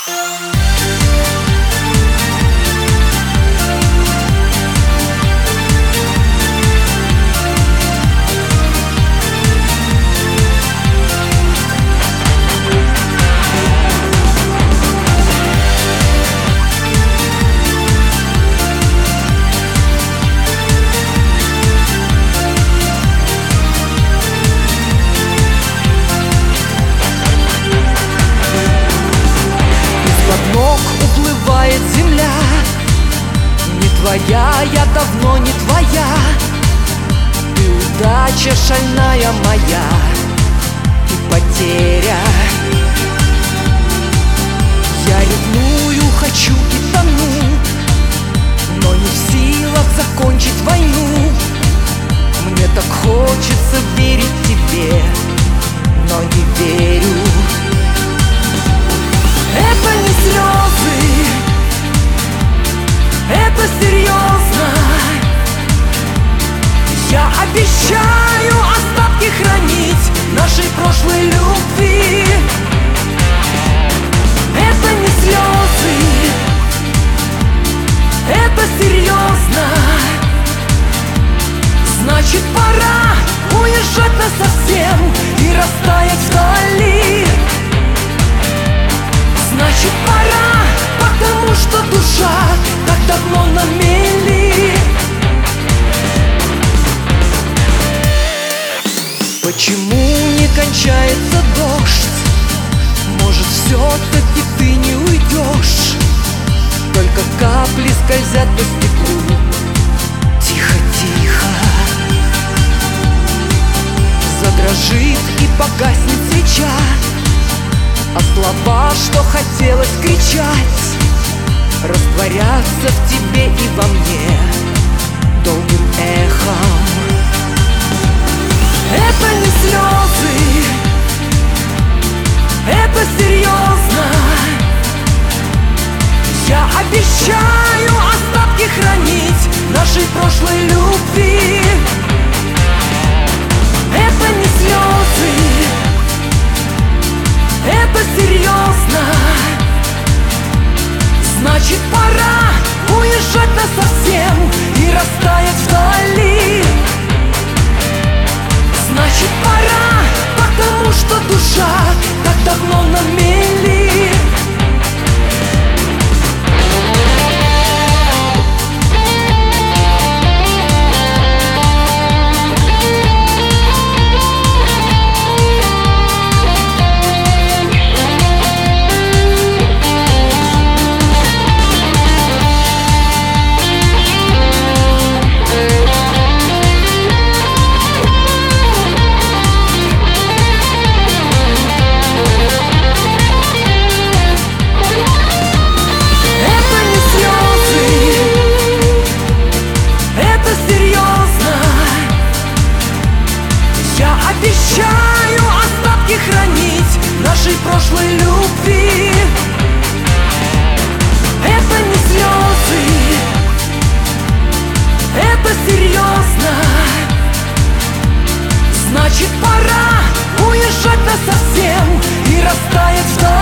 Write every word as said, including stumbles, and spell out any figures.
Земля не твоя, я давно не твоя. Ты удача шальная моя и потеря. Я ревную, хочу и тону, но не в силах закончить войну. Мне так хочется верить тебе, но не верю. Это не слезы, это серьезно. Я обещаю остатки хранить нашей прошлой любви. Это не слезы, это серьезно. Значит, пора уезжать насовсем и растаять вдали. Значит, пора, потому что душа так давно на мели. Почему не кончается дождь? Может, все-таки ты не уйдешь? Только капли скользят по стеклу. Тихо-тихо задрожит и погаснет свеча, а слова, что хотелось кричать, растворятся в тебе и во мне долгим эхом. Это не слезы, это серьезно. Я обещаю остатки хранить нашей прошлой любви. Это не слезы, это серьезно. Значит, пора уезжать насовсем и растаять вдали. Значит, пора, потому что душа так давно на мели. Обещаю остатки хранить нашей прошлой любви. Это не слезы, это серьезно. Значит, пора уезжать насовсем и растаять вдали.